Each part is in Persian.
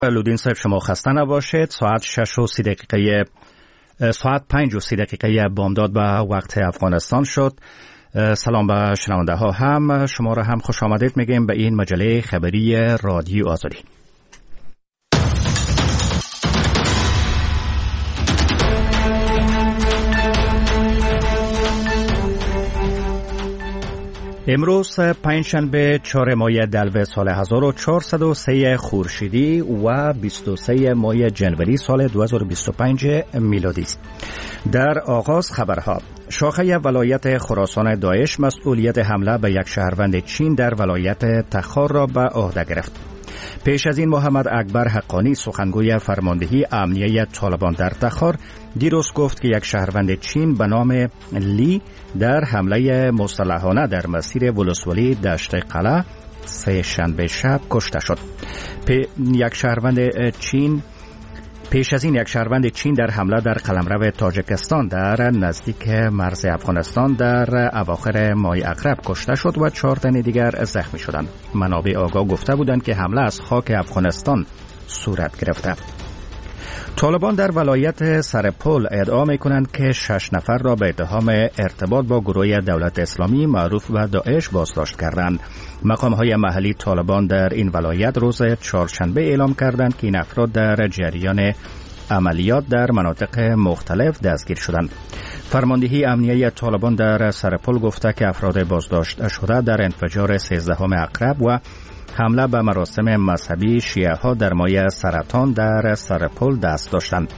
لودین صاحب شما خسته نباشید. ساعت 5:30 بامداد به وقت افغانستان شد. سلام به شنونده ها، هم شما را هم خوش آمدید میگیم به این مجله خبری رادیو آزادی. امروز پنجشنبه 4 ماه دلو سال 1403 خورشیدی و 23 ماه جنوری سال 2025 میلادی است. در آغاز خبرها: شاخه ولایت خراسان داعش مسئولیت حمله به یک شهروند چین در ولایت تخار را به عهده گرفت. پیش از این محمد اکبر حقانی سخنگوی فرماندهی امنیه طالبان در تخار دیروز گفت که یک شهروند چین به نام لی در حمله مسلحانه در مسیر ولسوالی دشت قلعه سه شنبه شب کشته شد. پیش از این یک شهروند چین در حمله در قلمرو تاجیکستان در نزدیک مرز افغانستان در اواخر ماه اغرب کشته شد و 4 تن دیگر زخمی شدند. منابع آگاه گفته بودند که حمله از خاک افغانستان صورت گرفته. طالبان در ولایت سرپل ادعا می‌کنند که 6 نفر را به اتهام ارتباط با گروه دولت اسلامی معروف به داعش بازداشت کردند. مقام‌های محلی طالبان در این ولایت روز چهارشنبه اعلام کردند که این افراد در جریان عملیات در مناطق مختلف دستگیر شدند. فرماندهی امنیه طالبان در سرپل گفته که افراد بازداشت شده در انفجار 13 اغرب و حمله به مراسم مذهبی شیعه ها در مایه سرطان در سرپل دست داشتند.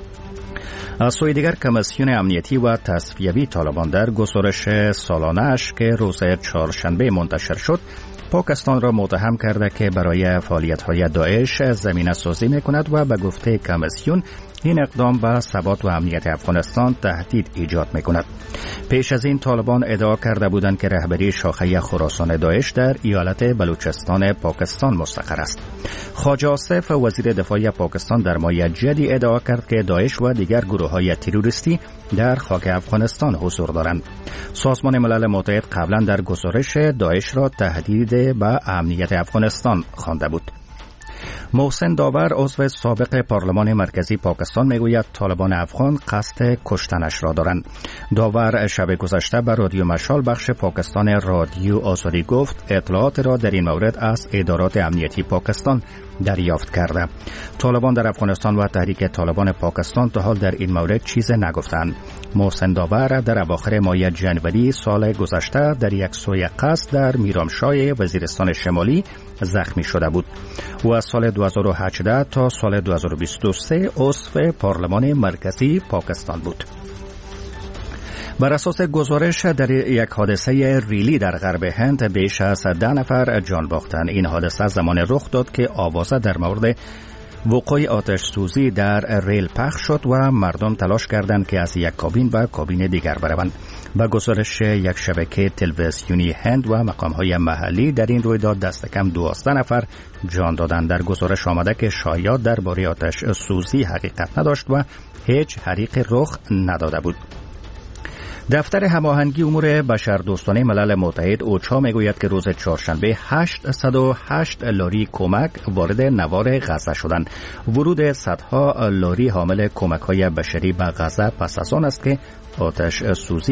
از سوی دیگر کمیسیون امنیتی و تصفیوی طالبان در گزارش سالانه‌اش که روز چهارشنبه منتشر شد پاکستان را متهم کرده که برای فعالیت‌های داعش زمینه سازی می‌کند و به گفته کمیسیون این اقدام به ثبات و امنیت افغانستان تهدید ایجاد می‌کند. پیش از این طالبان ادعا کرده بودند که رهبری شاخه خراسان داعش در ایالت بلوچستان پاکستان مستقر است. خواجه آصف وزیر دفاع پاکستان در ماه جدی ادعا کرد که داعش و دیگر گروه‌های تروریستی در خاک افغانستان حضور دارند. سازمان ملل متحد قبلا در گزارش داعش را تهدید به امنیت افغانستان خوانده بود. محسن داور عضو سابق پارلمان مرکزی پاکستان میگوید طالبان افغان قصد کشتنش را دارند. داور شب گذشته به رادیو مشال بخش پاکستان رادیو آزادی گفت اطلاعات را در این مورد از ادارات امنیتی پاکستان دریافت کرده. طالبان در افغانستان و تحریک طالبان پاکستان تا حال در این مورد چیز نگفتند. محسن داور در اواخر ماه جنوری سال گذشته در یک سوی قصد در میرامشاه وزیرستان شمالی زخمی شده بود. و از سال 2018 تا سال 2023 عضو پارلمان مرکزی پاکستان بود. بر اساس گزارش در یک حادثه ریلی در غرب هند بیش از 10 نفر جان باختند. این حادثه زمان رخ داد که آوازه در مورد وقوع آتش سوزی در ریل پخش شد و مردم تلاش کردند که از یک کابین به کابین دیگر بروند. با گزارش یک شبکه تلویزیونی هند و مقام‌های محلی در این رویداد دست کم 12 نفر جان دادند. در گزارش آمده که شایعات درباره آتش سوزی حقیقت نداشت و هیچ حریق رخ نداده بود. دفتر هماهنگی امور بشردوستانه ملل متحد اوچا میگوید که روز چهارشنبه 808 لاری کمک وارد نوار غزه شدند. ورود صدها لاری حامل کمک‌های بشری به غزه پس از آن است که آتش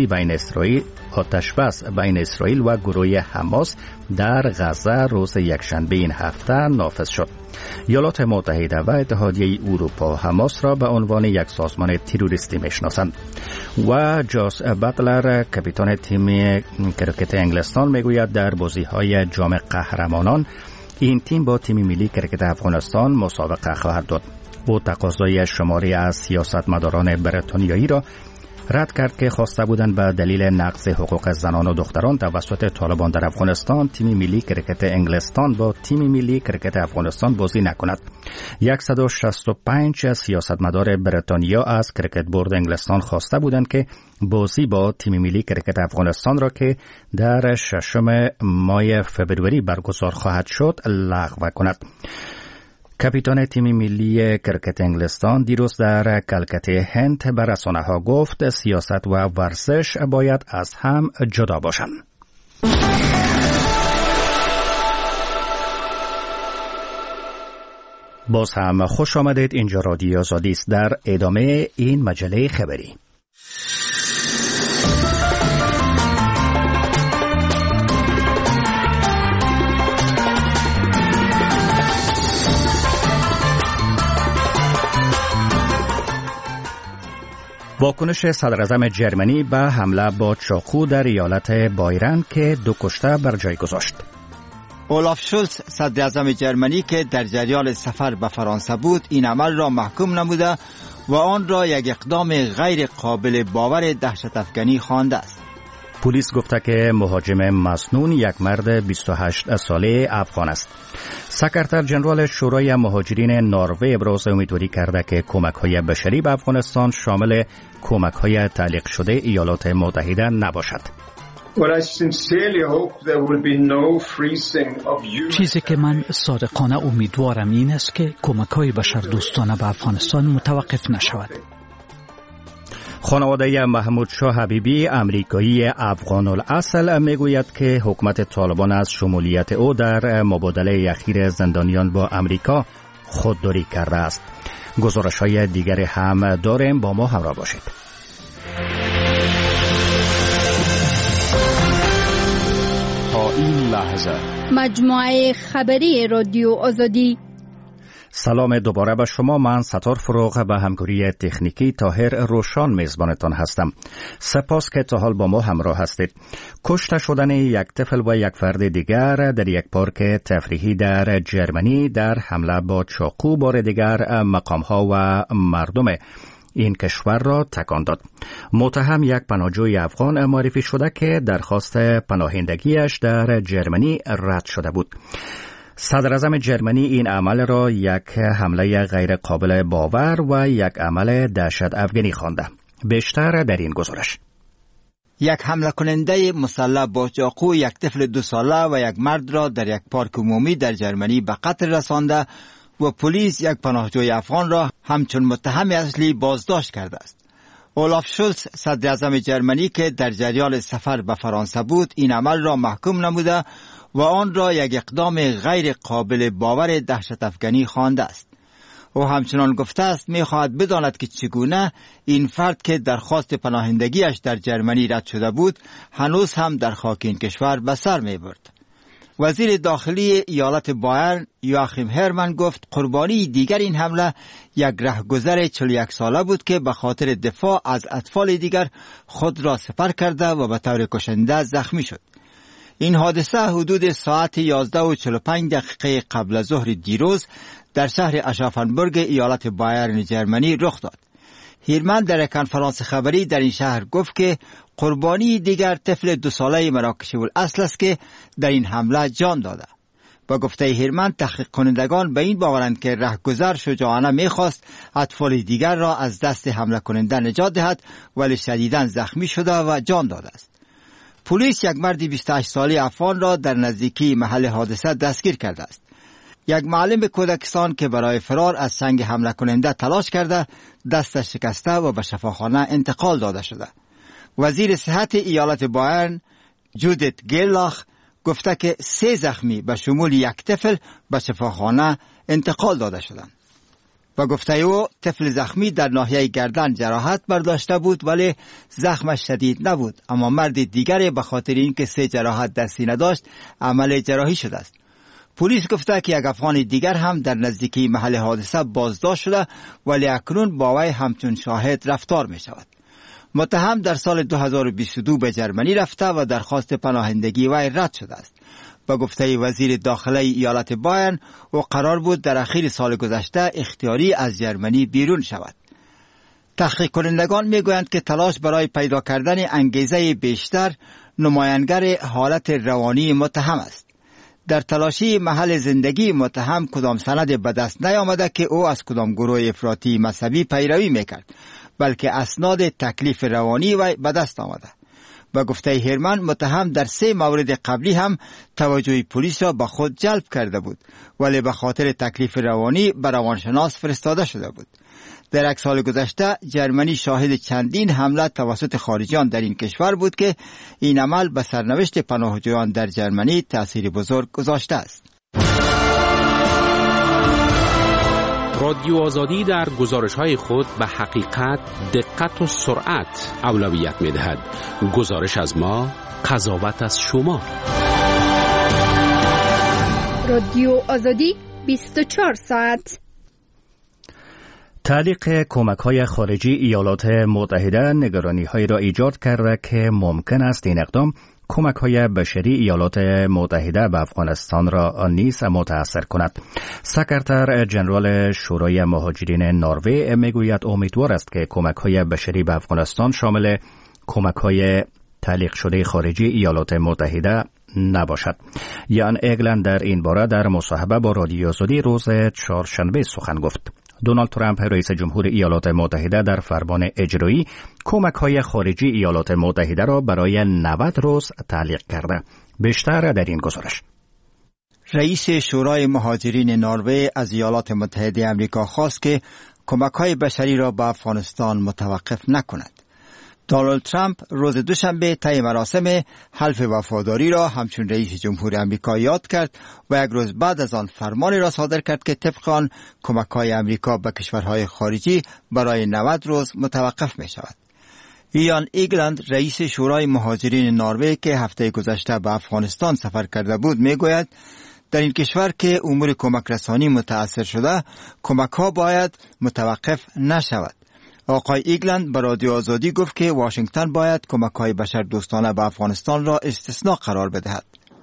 بس بین اسرائیل و گروه حماس در غزه روز یکشنبه این هفته نافذ شد. ایالات متحده و اتحادیه اروپا حماس را به عنوان یک سازمان تروریستی میشناسند. و جاس بطلر کاپیتان تیم کرکت انگلستان میگوید در بازی‌های جام قهرمانان این تیم با تیم ملی کرکت افغانستان مسابقه خواهد داد. او تقاضای شماری از سیاستمداران بریتانیایی را رد کرد که خواسته بودند به دلیل نقض حقوق زنان و دختران توسط طالبان در افغانستان تیم ملی کرکت انگلستان با تیم ملی کرکت افغانستان بازی نکند. 165 سیاستمدار بریتانیا از کرکت بورد انگلستان خواسته بودند که بازی با تیم ملی کرکت افغانستان را که در 6 ماه فوریه برگزار خواهد شد لغو کند. کاپیتان تیم ملی کرکت انگلستان دیروز در کلکته هند به رسانه‌ها گفت سیاست و ورزش باید از هم جدا باشند. باز هم خوش آمدید. اینجا رادیو آزادی است. در ادامه این مجله خبری واکنش صدراعظم جرمنی به حمله با چاقو در ایالت بایرن که 2 کشته بر جای گذاشت. اولاف شولز صدراعظم جرمنی که در جریان سفر به فرانسه بود این عمل را محکوم نموده و آن را یک اقدام غیر قابل باور دهشت افکنی خوانده است. پلیس گفته که مهاجم مسنون یک مرد 28 ساله افغان است. سکرتر جنرال شورای مهاجرین نروژ ابراز امیدواری کرده که کمک‌های بشری به افغانستان شامل کمک‌های تعلیق شده ایالات متحده نباشد. چیزی که من صادقانه امیدوارم این است که کمک‌های بشردوستانه به افغانستان متوقف نشود. خانواده محمود شاه حبیبی امریکایی افغان الاصل میگوید که حکومت طالبان از شمولیت او در مبادله اخیر زندانیان با امریکا خودداری کرده است. گزارش‌های دیگر هم داریم، با ما همراه باشید. تا این لحظه مجموعه خبری رادیو آزادی. سلام دوباره به شما. من ستار فروغ به همکاری تکنیکی طاهر روشان میزبانتان هستم. سپاس که تا حال با ما همراه هستید. کشته شدن یک طفل و یک فرد دیگر در یک پارک تفریحی در جرمنی در حمله با چاقو بار دیگر مقام‌ها و مردم این کشور را تکان داد. متهم یک پناهجوی افغان معرفی شده که درخواست پناهندگیش در جرمنی رد شده بود. صدراعظم جرمنی این عمل را یک حمله غیر قابل باور و یک عمل دهشت افغانی خوانده. بیشتر در این گزارش. یک حمله کننده مسلح با چاقو یک طفل 2 ساله و یک مرد را در یک پارک عمومی در جرمنی به قتل رسانده و پلیس یک پناهجوی افغان را همچون متهم اصلی بازداشت کرده است. اولاف شولز صدراعظم جرمنی که در جریان سفر به فرانسه بود این عمل را محکوم نموده و آن را یک اقدام غیر قابل باور دهشت افکنی خوانده است. او همچنان گفته است می‌خواهد بداند که چگونه این فرد که درخواست پناهندگیش در جرمنی رد شده بود هنوز هم در خاک این کشور به سر می‌برد. وزیر داخلی ایالت بایرن یواخیم هرمن گفت قربانی دیگر این حمله یک رهگذر 41 ساله بود که به خاطر دفاع از اطفال دیگر خود را سپر کرده و به طور کشنده زخمی شد. این حادثه حدود ساعت 11:45 قبل از ظهر دیروز در شهر اشافنبورگ ایالت بایرن جرمنی رخ داد. هیرمن در کنفرانس خبری در این شهر گفت که قربانی دیگر طفل 2 ساله مراکشی الاصل است که در این حمله جان داده. با گفته هیرمن تحقیق کنندگان به این باورند که رهگذر شجاعانه میخواست اطفال دیگر را از دست حمله کننده نجات دهد ولی شدیداً زخمی شده و جان داده است. پلیس یک مرد 28 ساله افغان را در نزدیکی محل حادثه دستگیر کرده است. یک معلم کودکستان که برای فرار از سنگ حمله کننده تلاش کرده دستش شکسته و به شفاخانه انتقال داده شده. وزیر صحت ایالت بایرن جودیت گیلاخ گفته که 3 زخمی به شمول یک طفل به شفاخانه انتقال داده شدند. و گفته او طفل زخمی در ناحیه گردن جراحت برداشته بود ولی زخمش شدید نبود، اما مرد دیگری به خاطر اینکه 3 جراحت در سینه داشت عمل جراحی شده است. پلیس گفته که یک افغان دیگر هم در نزدیکی محل حادثه بازداشت شده ولی اکنون با وی همچون شاهد رفتار می شود. متهم در سال 2022 به جرمنی رفته و درخواست پناهندگی وی رد شده است. با گفته وزیر داخلی ایالت بایرن او قرار بود در اخیر سال گذشته اختیاری از جرمنی بیرون شود. تحقیق کنندگان میگویند که تلاش برای پیدا کردن انگیزه بیشتر نمایانگر حالت روانی متهم است. در تلاشی محل زندگی متهم کدام سند به دست نیامده که او از کدام گروه افراطی مذهبی پیروی میکرد، بلکه اسناد تکلیف روانی و به دست آمده. با گفته هیرمن متهم در 3 مورد قبلی هم توجه پلیس را به خود جلب کرده بود ولی به خاطر تکلیف روانی به روانشناس فرستاده شده بود. در 1 سال گذشته جرمنی شاهد چندین حمله توسط خارجیان در این کشور بود که این عمل به سرنوشت پناهجویان در جرمنی تأثیر بزرگ گذاشته است. رادیو آزادی در گزارش‌های خود به حقیقت، دقت و سرعت اولویت می‌دهد. گزارش از ما، قضاوت از شما. رادیو آزادی 24 ساعت. تعلیق کمک‌های خارجی ایالات متحده نگرانی‌هایی را ایجاد کرده که ممکن است این اقدام کمک‌های بشری ایالات متحده به افغانستان را نیز متاثر کند. سکرتر جنرال شورای مهاجرین نروژ میگوید امیدوار است که کمک‌های بشری به افغانستان شامل کمک‌های تعلیق شده خارجی ایالات متحده نباشد. یان ایگلند در این باره در مصاحبه با رادیو آزادی روز چهارشنبه سخن گفت. دونالد ترامپ رئیس جمهور ایالات متحده در فرمان اجرایی کمک‌های خارجی ایالات متحده را برای 90 روز تعلیق کرده. بیشتر در این گزارش. رئیس شورای مهاجرین نروژ از ایالات متحده آمریکا خواست که کمک‌های بشری را به افغانستان متوقف نکند. دونالد ترامپ روز دوشنبه طی مراسم حلف وفاداری را همچون رئیس جمهور آمریکا یاد کرد و یک روز بعد از آن فرمانی را صادر کرد که طبق آن کمک‌های آمریکا به کشورهای خارجی برای 90 روز متوقف می شود. یان ایگلند رئیس شورای مهاجرین نروژ که هفته گذشته به افغانستان سفر کرده بود می گوید در این کشور که امور کمک رسانی متأثر شده کمک‌ها باید متوقف نشود. آقای ایگلند به رادیو آزادی گفت که واشنگتن باید کمک‌های بشردوستانه به افغانستان را استثناء قرار بدهد.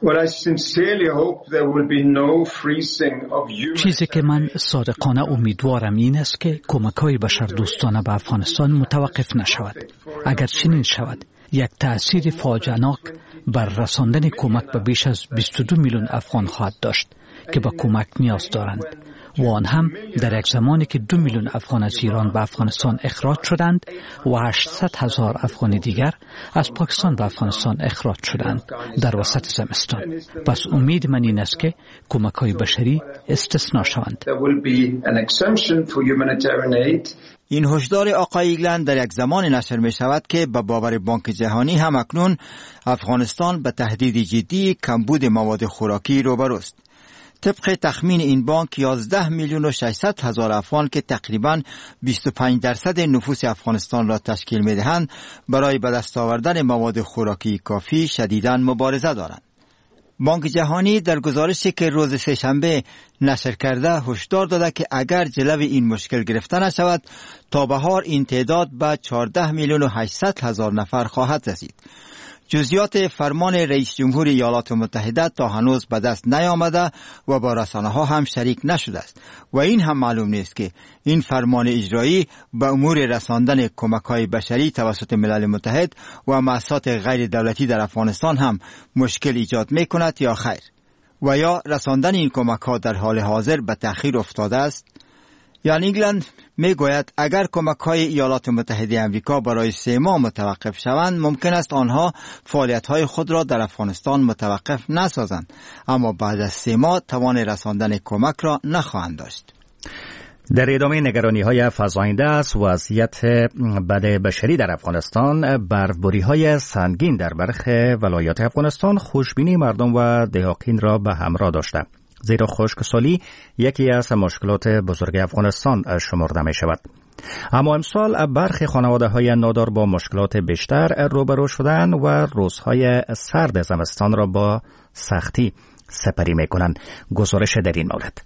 چیزی که من صادقانه امیدوارم این است که کمک‌های بشردوستانه به افغانستان متوقف نشود. اگر چنین شود، یک تأثیر فاجعه‌ناک بر رساندن کمک به بیش از 22 میلیون افغان خواهد داشت که به کمک نیاز دارند. و آن هم در یک زمانی که 2 میلیون افغان از ایران به افغانستان اخراج شدند و 800,000 افغان دیگر از پاکستان به افغانستان اخراج شدند در وسط زمستان. پس امید من این است که کمک‌های بشری استثناء شوند. این هشدار آقای ایگلند در یک زمان نشر می شود که به باور بانک جهانی هم اکنون افغانستان به تهدید جدی کمبود مواد خوراکی روبروست. طبق تخمین این بانک 11 میلیون و 600 هزار افغان که تقریباً 25% نفوس افغانستان را تشکیل می دهند برای به دست آوردن مواد خوراکی کافی شدیداً مبارزه دارند. بانک جهانی در گزارشی که روز سه‌شنبه نشر کرده هشدار داده که اگر جلوی این مشکل گرفته نشود تا بهار این تعداد به 14 میلیون و 800 هزار نفر خواهد رسید. جزئیات فرمان رئیس جمهور ایالات متحده تا هنوز به دست نیامده و با رسانه‌ها هم شریک نشده است و این هم معلوم نیست که این فرمان اجرایی به امور رساندن کمک‌های بشری توسط ملل متحد و مؤسسات غیر دولتی در افغانستان هم مشکل ایجاد می‌کند یا خیر، و یا رساندن این کمک‌ها در حال حاضر به تأخیر افتاده است. یان ایگلند میگوید اگر کمک‌های ایالات متحده آمریکا برای 3 ماه متوقف شوند ممکن است آنها فعالیت‌های خود را در افغانستان متوقف نسازند، اما بعد از 3 ماه توان رساندن کمک را نخواهند داشت. در ادامه نگرانی‌های فزاینده از وضعیت بد بشری در افغانستان، برفباری‌های سنگین در برخی ولایات افغانستان خوشبینی مردم و دهاقین را به همراه داشته، زیرا خشکسالی یکی از مشکلات بزرگ افغانستان شمرده می شود. اما امسال برخی خانواده‌های نادار با مشکلات بیشتر روبرو شدند و روزهای سرد زمستان را با سختی سپری می کنند. گزارش در این مورد.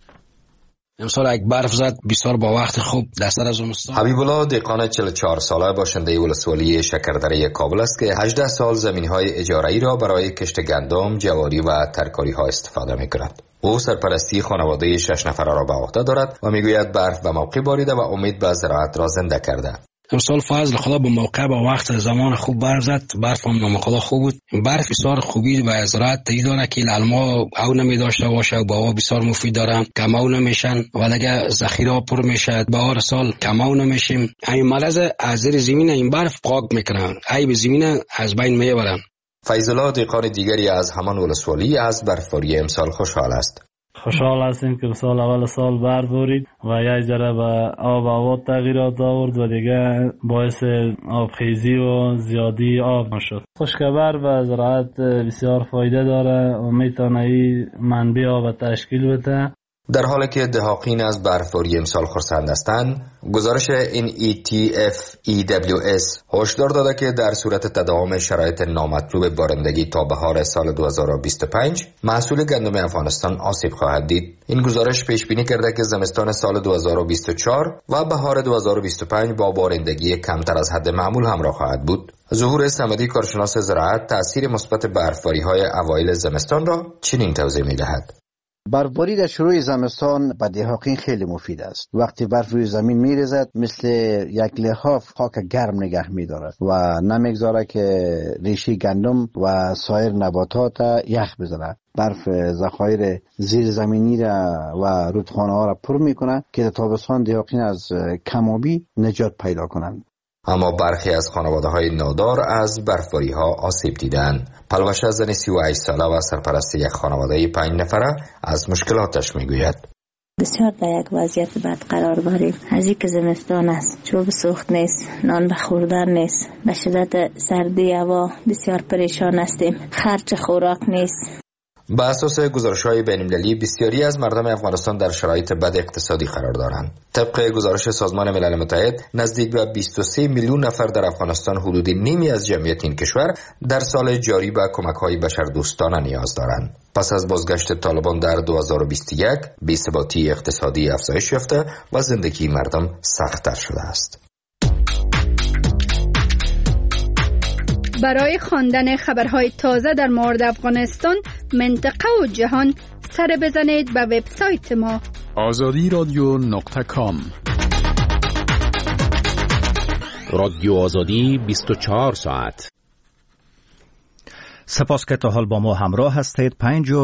امسال یک برف زد بسیار با وقت خوب دستر از زمستان. حبیب الله دهقان 44 ساله باشنده ولسوالی شکردره کابل است که 18 سال زمین‌های اجاره‌ای را برای کشت گندم، جواری و ترکاری‌ها استفاده می‌کند. او سرپرستی خانواده 6 نفره را به عهده دارد و میگوید برف به موقع باریده و امید به زراعت را زنده کرده. امسال فضل خدا به موقع با وقت زمان خوب برف زد، برف هم نامقدار خوب بود. برف بسیار خوبی و زراعت تایی داره که علما او نمی داشته باشه و با او بسیار مفید داره، کماو نمیشن و دیگه ذخیره پر میشه. بهار سال کماو نمیشیم. این مرض از زیر زمین این برف پاک میکنن، ای به زمین از بین میبرن. فیض الله دهقان دیگری از همان ولسوالی از برفباری امسال خوشحال است. خوشحال هستیم که سال اول سال برف بارید و یک ذره به آب و هوا تغییرات آورد و دیگه باعث آبخیزی و زیادی آب نشد. خشکبر و زراعت بسیار فایده داره و میتونه این منبع آب تشکیل بده. در حالی که دهاقین از برفباری امسال خرسند هستند، گزارش NETF-EWS هشدار داده که در صورت تداوم شرایط نامطلوب بارندگی تا بهار سال 2025 محصول گندم افغانستان آسیب خواهد دید. این گزارش پیش بینی کرده که زمستان سال 2024 و بهار 2025 با بارندگی کمتر از حد معمول همراه خواهد بود. ظهور صمدی کارشناس زراعت تأثیر مثبت برفباری‌های اوایل زمستان را چنین توضیح می‌دهد. برفباری در شروع زمستان به دهاقین خیلی مفید است. وقتی برف روی زمین میریزد مثل یک لحاف خاک گرم نگه می‌دارد و نمیگذاره که ریشه گندم و سایر نباتات یخ بزنه. برف ذخایر زیر زمینی و رودخانه‌ها را پر می‌کنه که تابستان دهاقین از کم‌آبی نجات پیدا کنند. اما برخی از خانواده‌های نادار از برفباری‌ها آسیب دیدند. پلوشه زن 38 ساله و سرپرست یک خانواده 5 نفره از مشکلاتش میگوید. بسیار در یک وضعیت بد قرار داریم. از اینکه زمستان است، چوب سوخت نیست، نان به خوردن نیست، به شدت سردی هوا بسیار پریشان هستیم. خرج خوراک نیست. به اساس گزارش‌های بین‌المللی بسیاری از مردم افغانستان در شرایط بد اقتصادی قرار دارند. طبق گزارش سازمان ملل متحد نزدیک به 23 میلیون نفر در افغانستان، حدود نیمی از جمعیت این کشور، در سال جاری به کمک‌های بشردوستانه نیاز دارند. پس از بازگشت طالبان در 2021 بی‌ثباتی اقتصادی افزایش یافته و زندگی مردم سخت‌تر شده است. برای خواندن خبرهای تازه در مورد افغانستان، منطقه و جهان، سر بزنید به وبسایت ما azadiradyo.com. رادیو آزادی 24 ساعت. سپاس که تا حال با ما همراه هستید.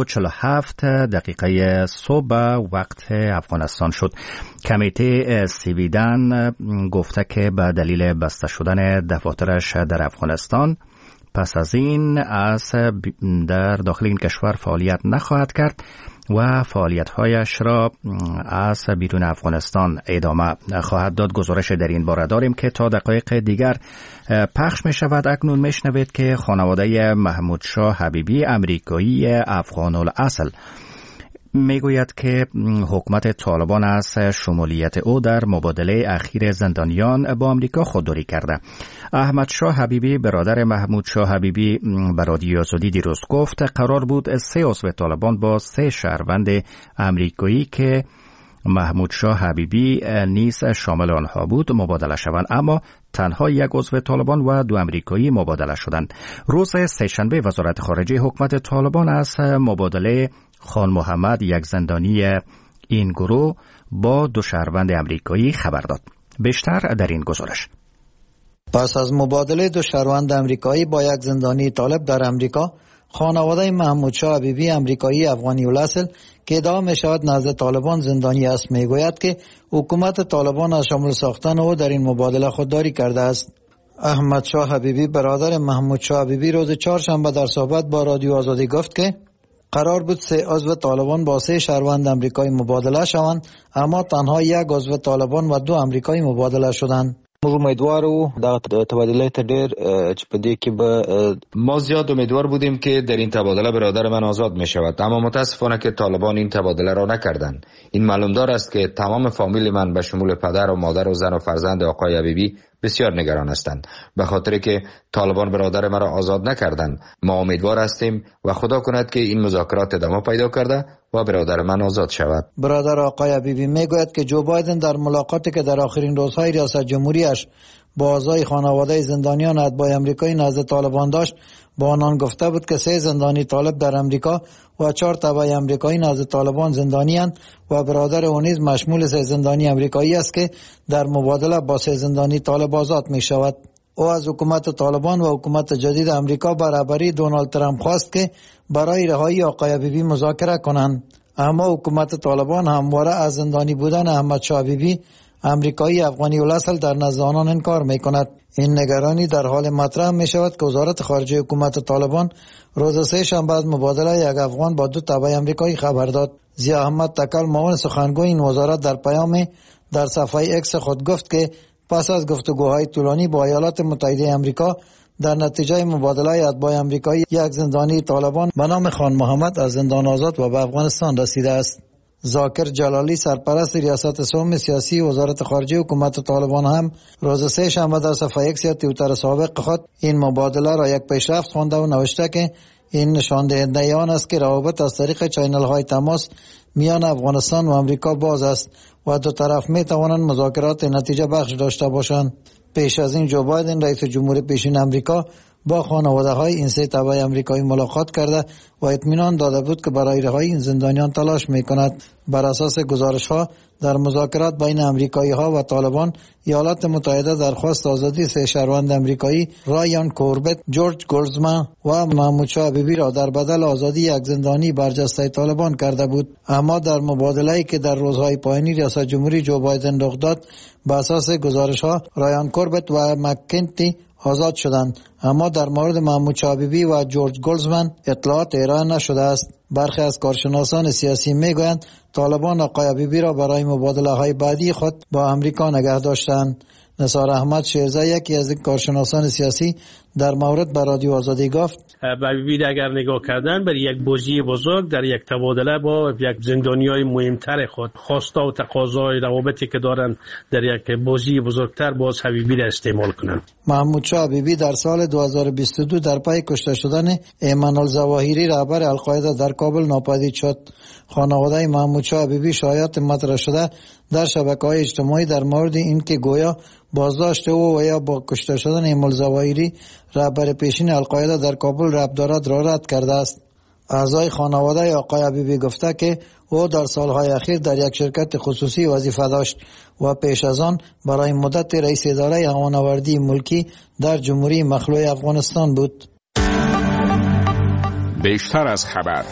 5:47 صبح وقت افغانستان شد. کمیته سویدن گفته که به دلیل بسته شدن دفاترش در افغانستان، پس از این از در داخل این کشور فعالیت نخواهد کرد و فعالیت‌هایش را از بیرون افغانستان ادامه خواهد داد. گزارش در این باره داریم که تا دقایق دیگر پخش می شود. اکنون می شنوید که خانواده محمود شاه حبیبی، امریکایی افغان الاصل، میگوید که حکومت طالبان از شمولیت او در مبادله اخیر زندانیان با امریکا خودداری کرده. احمد شاه حبیبی، برادر محمود شاه حبیبی، به رادیو آزادی دیروز گفت قرار بود 3 عضو طالبان با 3 شهروند امریکایی که محمود شاه حبیبی نیز شامل آنها بود مبادله شوند، اما تنها 1 عضو طالبان و 2 امریکایی مبادله شدند. روز سه‌شنبه وزارت خارجه حکومت طالبان از مبادله خان محمد، یک زندانی این گروه، با 2 شهروند امریکایی خبر داد. بیشتر در این گزارش. پس از مبادله 2 شهروند امریکایی با 1 زندانی طالب در امریکا، خانواده محمود شاه حبیبی، امریکایی افغانی الاصل که ادعا می شود نزد طالبان زندانی است، می گوید که حکومت طالبان از شامل ساختن او در این مبادله خودداری کرده است. احمد شاه حبیبی، برادر محمود شاه حبیبی، روز چهارشنبه در صحبت با رادیو آزادی گفت که قرار بود 3 عضو طالبان با 3 شهروند امریکایی مبادله شوند، اما تنها 1 عضو طالبان و 2 امریکایی مبادله شدند. امیدوارو دا تبادله ته ډیر چې په دې کې به ما زیاد امیدوار بودیم که در این تبادله برادر من آزاد می شود، اما متاسفانه که طالبان این تبادله را نکردند. این معلومدار است که تمام فامیل من به شمول پدر و مادر و زن و فرزند آقای حبیبی بسیار نگران هستند، به خاطر که طالبان برادر مرا آزاد نکردند. ما امیدوار هستیم و خدا کند که این مذاکرات ادامه پیدا کرده و برادر من آزاد شود. برادر آقای حبیبی میگوید که جو بایدن در ملاقاتی که در آخرین روزهای ریاست جمهوریش با اعضای خانواده زندانیان اتباع امریکایی نزد طالبان داشت، با آنان گفته بود که 3 زندانی طالب در امریکا و 4 تبع امریکایی نزد طالبان زندانی‌اند و برادر او نیز مشمول 3 زندانی امریکایی است که در مبادله با 3 زندانی طالب آزاد می شود. او از حکومت طالبان و حکومت جدید امریکا برابری دونالد ترامپ خواست که برای رهایی آقای حبیبی مذاکره کنند، اما حکومت طالبان همواره از زندانی بودن احمد شاه حبیبی، امریکایی افغانی الاصل، در نزد آنان انکار می کند. این نگرانی در حال مطرح می شود که وزارت خارجه حکومت طالبان روز 3 شنبه از مبادله 1 افغان با 2 تبع امریکایی خبر داد. ضیاء احمد تکل، معاون سخنگوی این وزارت، در پیامی در صفحه اکس خود گفت که پس از گفتگوهای طولانی با ایالات متحده امریکا در نتیجه مبادله اتباع امریکایی 1 زندانی طالبان به نام خان محمد از زندان آزاد و به افغانستان رسیده است. زاکر جلالی سرپرست ریاست سوم سیاسی وزارت خارجه حکومت طالبان هم روز سه شنبه در صفحه ایکس یا توییتر سابق خود این مبادله را یک پیشرفت خوانده و نوشته که این نشان دهنده آن است که روابط از طریق چینل های تماس میان افغانستان و امریکا باز است و دو طرف می توانند مذاکرات نتیجه بخش داشته باشند. پیش از این جو بایدن رئیس جمهور پیشین امریکا با خانواده های این سه تبع امریکایی ملاقات کرده و اطمینان داده بود که برای رهایی این زندانیان تلاش می کند. بر اساس گزارش ها در مذاکرات بین امریکایی ها و طالبان، ایالات متحده درخواست آزادی سه شهروند امریکایی رایان کوربت، جورج گولدزمن و محمود شاه حبیبی را در بدل آزادی یک زندانی برجسته طالبان کرده بود. اما در مبادله‌ای که در روزهای پایانی ریاست جمهوری جو بایدن رخ داد، بر اساس گزارش ها رایان کوربت و مککنتی آزاد شدند، اما در مورد محمود شاه حبیبی و جورج گولدزمن اطلاعات ارائه نشده است. برخی از کارشناسان سیاسی میگویند طالبان آقای حبیبی را برای مبادله های بعدی خود با امریکا نگه داشتند. نثار احمد شیرزه یکی از کارشناسان سیاسی در مورد به رادیو آزادی گفت حبیبی اگر نگاه کردن بر یک بازی بزرگ در یک تبادله با یک زندانیای مهمتر خود، خواسته و تقاضای روابطی که دارن در یک بازی بزرگتر باز حبیبی را استعمال کنند. محمود شاه حبیبی در سال 2022 در پی کشته شدن ایمن الظواهری رهبر القاعده در کابل ناپدید شد. خانواده محمود شاه حبیبی شایعات مطرح شده در شبکه‌های اجتماعی در مورد اینکه گویا بازداشت او و یا با کشته شدن ایمن الظواهری رهبر پیشین القاعده در کابل ربط دارد را رد کرده است. اعضای خانواده آقای حبیبی گفته که او در سالهای اخیر در یک شرکت خصوصی وظیفه داشت و پیش از آن برای مدت رئیس اداره هوانوردی ملکی در جمهوری مخلوع افغانستان بود. بیشتر از خبر.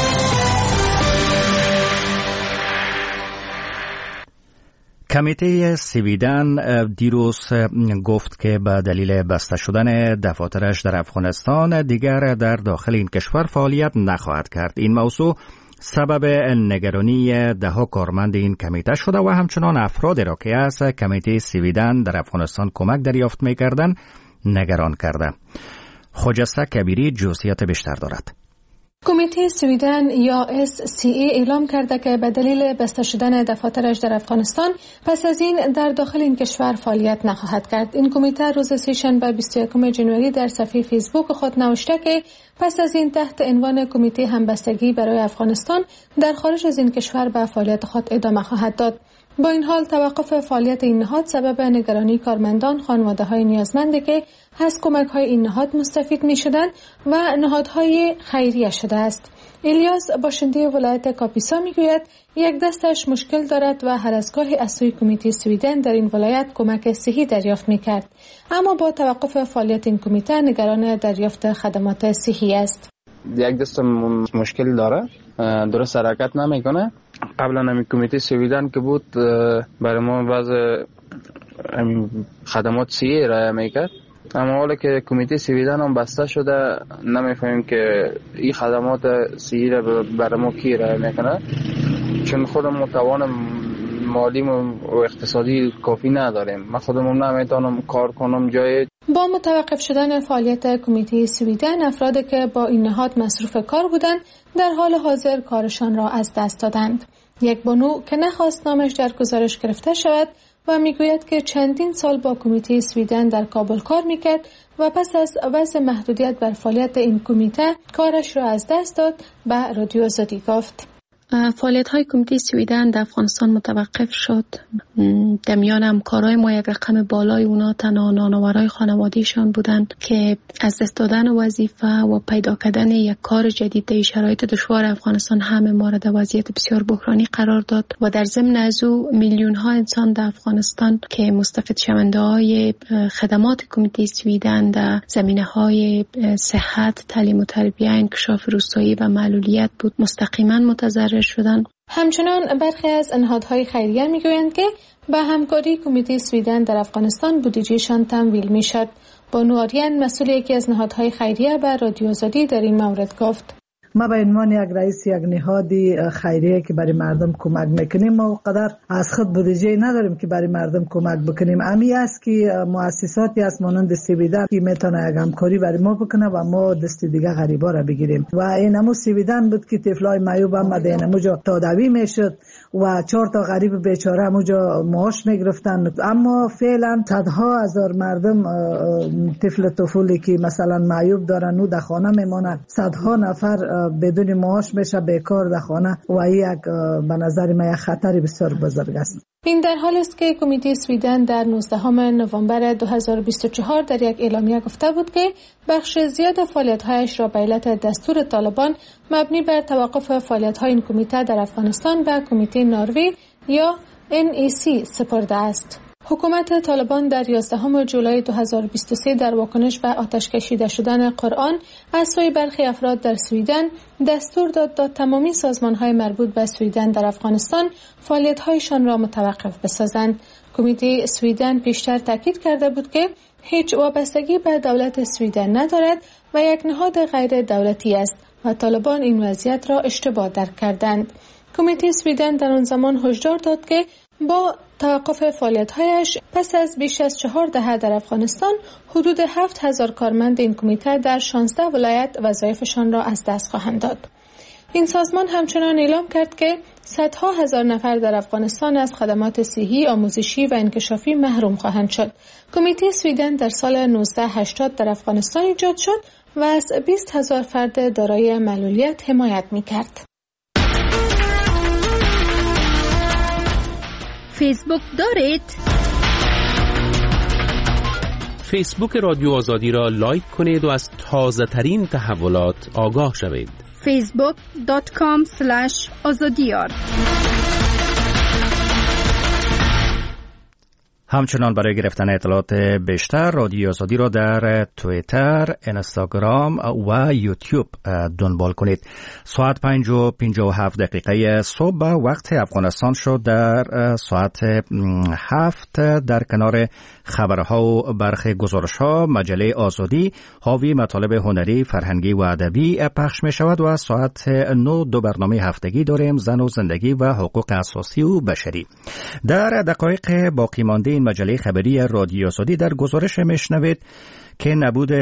کمیته سویدن دیروز گفت که به دلیل بسته شدن دفاترش در افغانستان دیگر در داخل این کشور فعالیت نخواهد کرد. این موضوع سبب نگرانی دهها کارمند این کمیته شده و همچنان افرادی را که از کمیته سویدن در افغانستان کمک دریافت می‌کردند نگران کرده. خجسته کبیری جزئیات بیشتر دارد. کمیته سویدن یا SCA اعلام کرده که به دلیل بسته شدن دفاترش در افغانستان پس از این در داخل این کشور فعالیت نخواهد کرد. این کمیته روز سه‌شنبه 21 ژانویه در صفحه فیسبوک خود نوشته که پس از این تحت عنوان کمیته همبستگی برای افغانستان در خارج از این کشور به فعالیت خود ادامه خواهد داد. با این حال توقف فعالیت این نهاد سبب نگرانی کارمندان، خانواده‌های نیازمندی که از کمک‌های این نهاد مستفید می‌شدند و نهادهای خیریه شده است. الیاس باشنده ولایت کاپیسا میگوید یک دستش مشکل دارد و هر از گاهی از سوی کمیته سویدن در این ولایت کمک صحی دریافت می‌کرد، اما با توقف فعالیت این کمیته نگران دریافت خدمات صحی است. یک دست مشکل داره، درست حرکت نمیکنه. قبلا همین کمیته سویدن که بود برای ما بعض خدمات صحی ارائه میکرد، اما حالا که کمیته سویدن هم بسته شده نمیفهمیم که این خدمات صحی را برای ما کی ارائه میکنه، چون خودمون توان مالی و اقتصادی کافی نداریم. من خودمون نمیتونم کار کنم جای. با متوقف شدن فعالیت کمیته سویدن، افرادی که با این نهاد مصروف کار بودند در حال حاضر کارشان را از دست دادند. یک بانو که نخواست نامش در گزارش گرفته شود و میگوید که چندین سال با کمیته سویدن در کابل کار میکرد و پس از وضع محدودیت بر فعالیت این کمیته کارش را از دست داد، به رادیو آزادی گفت. فعالیت‌های کمیته سویدن در افغانستان متوقف شد. در میان همکارای ما یک رقم بالای اونا تنها نانآورای خانواده‌شان بودند که از دست دادن وظیفه و پیدا کردن یک کار جدید در شرایط دشوار افغانستان همه ما را در وضعیت بسیار بحرانی قرار داد و در ضمن از او میلیون‌ها انسان در افغانستان که مستفید شونده‌های خدمات کمیته سویدن در زمینه‌های صحت، تعلیم و تربیت، انکشاف روستایی و معلولیت بود مستقیما متضرر شدند. همچنان برخی از نهادهای خیریه میگویند که به همکاری کمیته سویدن در افغانستان بودجهشان تمویل میشد. بانو آریان مسئول یکی از نهادهای خیریه به رادیو آزادی در این مورد گفت: ما به عنوان یک رئیس یک نهادی خیریه که برای مردم کمک میکنیم ما قدر از خود بودجه نداریم که برای مردم کمک بکنیم. امی است که مؤسساتی از مانند سیویدن که میتونه یک همکاری برای ما بکنه و ما دست دیگه غریبا را بگیریم و اینمو سیویدن بود که طفلای معیوب هم اینموجا تداوی میشد و 4 تا غریب بیچاره همونجا معاش میگرفتن. اما فعلا صدها هزار مردم طفلی که مثلا معیوب دارن و در خانه میمونن، صدها نفر بدون معاش میشه بیکار در خانه و یک به نظر من یک خطر بسیار بزرگ است. این در حال است که کمیته سویدن در 19 نوامبر 2024 در یک اعلامیه گفته بود که بخش زیاد فعالیت‌هایش را به علت دستور طالبان مبنی بر توقف فعالیت‌های این کمیته در افغانستان به کمیته نروژ یا NAC سپرده است. حکومت طالبان در 11 جولای 2023 در واکنش به آتش کشیده شدن قرآن از سوی برخی افراد در سویدن دستور داد تا تمامی سازمان‌های مربوط به سویدن در افغانستان فعالیت‌هایشان را متوقف بسازند. کمیته سویدن پیشتر تاکید کرده بود که هیچ وابستگی به دولت سویدن ندارد و یک نهاد غیر دولتی است و طالبان این وضعیت را اشتباه درک کردند. کمیته سویدن در آن زمان هشدار داد که با توقف فعالیت‌هایش پس از بیش از 4 دهه در افغانستان حدود 7000 کارمند این کمیته در 16 ولایت وظایفشان را از دست خواهند داد. این سازمان همچنان اعلام کرد که صدها هزار نفر در افغانستان از خدمات صحی، آموزشی و انکشافی محروم خواهند شد. کمیته سویدن در سال 1980 در افغانستان ایجاد شد و از 20,000 فرد دارای معلولیت حمایت می‌کرد. فیسبوک دارید؟ فیسبوک رادیو آزادی را لایک کنید و از تازه ترین تحولات آگاه شوید. facebook.com/azadiyar. همچنان برای گرفتن اطلاعات بیشتر رادیو آزادی را در توییتر، اینستاگرام و یوتیوب دنبال کنید. ساعت 5:57 صبح به وقت افغانستان شد. در ساعت 7 در کنار خبرها و برخی گزارش‌ها مجله آزادی حاوی مطالب هنری، فرهنگی و ادبی پخش می شود و ساعت 9 دو برنامه هفتگی داریم، زن و زندگی و حقوق اساسی و بشری. در دقایق باقی مانده این مجله خبری رادیو آزادی در گزارش میشنوید که نبود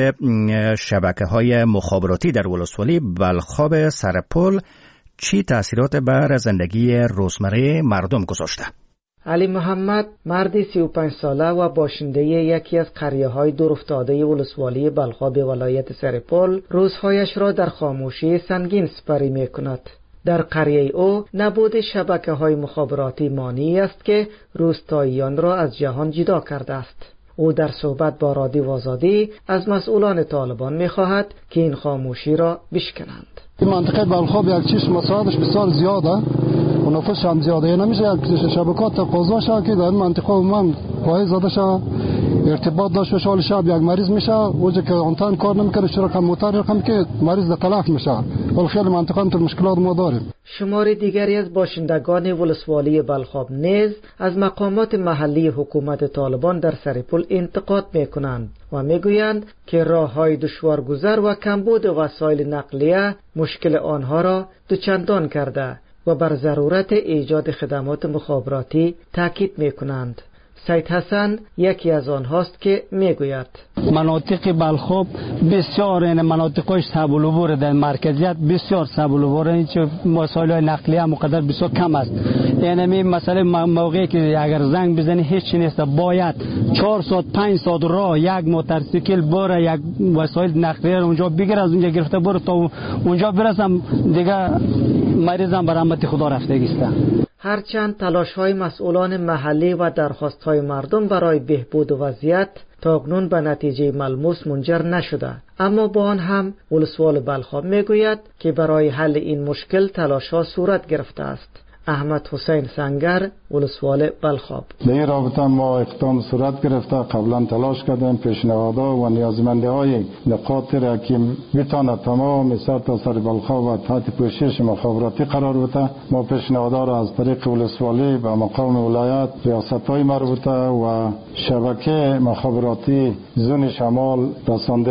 شبکه‌های مخابراتی در ولسوالی بلخاب سرپل چی تأثیرات بر زندگی روزمره مردم گذاشته؟ علی محمد مردی 35 ساله و باشنده یکی از قریه‌های دورافتاده ولسوالی بلخاب ولایت سرپل روزهایش را در خاموشی سنگین سپری می‌کند. در قریه او نبود شبکه‌های مخابراتی مانعی است که روستاییان را از جهان جدا کرده است. او در صحبت با رادیو آزادی از مسئولان طالبان می‌خواهد که این خاموشی را بشکنند. این منطقه بلخاب یک چیز مساعدش بسیار زیاده و نفوسش هم زیاده، نمیشه یک شبکات تقاضا شد که در این منطقه من پای زده شد ارتباط داشت و شال شب یک مریض میشه اوجه که آنتن کار نمیکنه چرا کم موتر رقم که مریض تلف میشه. ولی خیلی منطقه تو مشکلات ما داریم. شمار دیگری از باشندگان ولسوالی بلخاب نیز از مقامات محلی حکومت طالبان در سرپل انتقاد میکنند و میگویند که راههای دشوارگذر و کمبود وسایل نقلیه مشکل آنها را دوچندان کرده و بر ضرورت ایجاد خدمات مخابراتی تاکید میکنند. سید حسن یکی از آنهاست که میگوید مناطق بلخاب بسیار این مناطقش صعب العبور در مرکزیت بسیار صعب العبور، این وسایل نقلیه مقدار بسیار کم است. یعنی مثلا موقعی که اگر زنگ بزنی هیچ چیز نیست، باید 4 ساعت 5 ساعت راه یک موتورسیکل بره یک وسایل نقلیه اونجا بگیر، از اونجا گرفته بره تا اونجا برسم دیگه مریضم به رحمت خدا رفتگی است. هرچند تلاش‌های مسئولان محلی و درخواست‌های مردم برای بهبود وضعیت تاکنون به نتیجه ملموس منجر نشده، اما با آن هم ولسوال بلخاب میگوید که برای حل این مشکل تلاش‌ها صورت گرفته است. احمد حسین سنگر ولسوال بلخاب: در این رابطه ما اقدام صورت گرفته، قبلا تلاش کردیم پیشنهادها و نیازمندی‌های نقاط را که میتونه تمام سر تا سر بلخاب و تحت پوشش مخابراتی قرار بده، ما پیشنهادها را از طریق ولسوالی به مقام ولایت، ریاست‌های مربوطه و شبکه مخابراتی زون شمال رساندیم.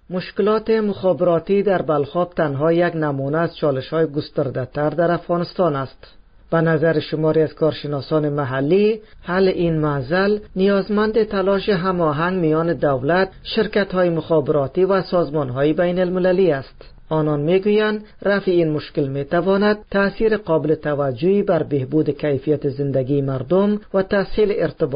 مشکلات مخابراتی در بلخاب تنها یک نمونه از چالش‌های گسترده‌تر در افغانستان است. به نظر شماری از کارشناسان محلی، حل این معضل نیازمند تلاش هماهنگ میان دولت، شرکت‌های مخابراتی و سازمان‌های بین‌المللی است. آنان میگویند رفع این مشکل میتواند تأثیر قابل توجهی بر بهبود کیفیت زندگی مردم و تسهیل ارتباط